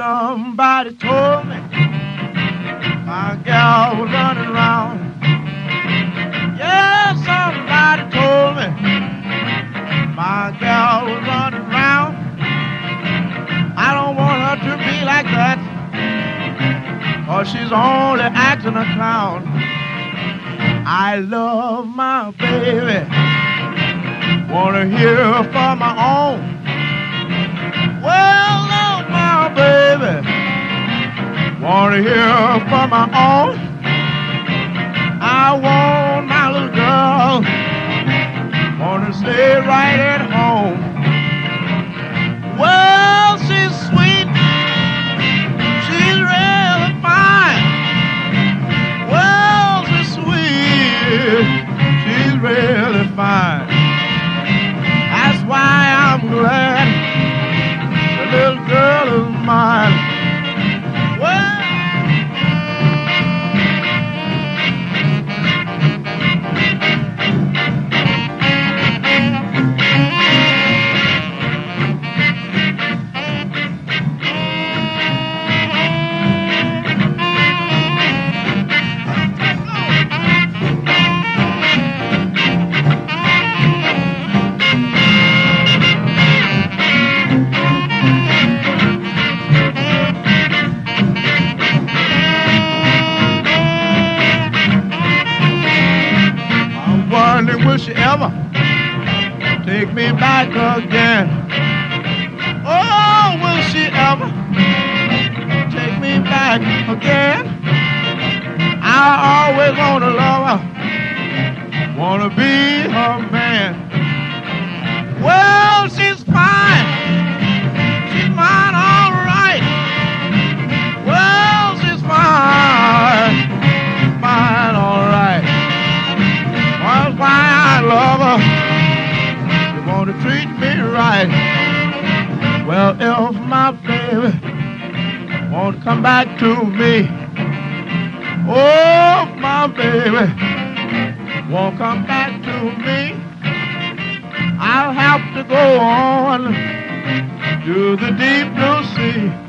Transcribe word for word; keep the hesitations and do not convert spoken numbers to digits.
Somebody told me my gal was running around. Yeah, somebody told me my gal was running around. I don't want her to be like that, 'cause she's only acting a clown. I love my baby, wanna hear her for my own. Well, love my baby, wanna hear her for my own. I want my little girl, wanna stay right at home. Well, she's sweet, she's really fine. Well, she's sweet, she's really fine. That's why I'm glad the little girl is mine. Well, will she ever take me back again? Oh, will she ever take me back again? I always wanna love her, wanna be her man. Well, she's fine, she's mine all right. Well, she's fine, fine all right. That's why I love her, she wanna treat me right. Well, if my baby won't come back to me, oh, if my baby won't come back to me, I'll have to go on to the deep blue sea.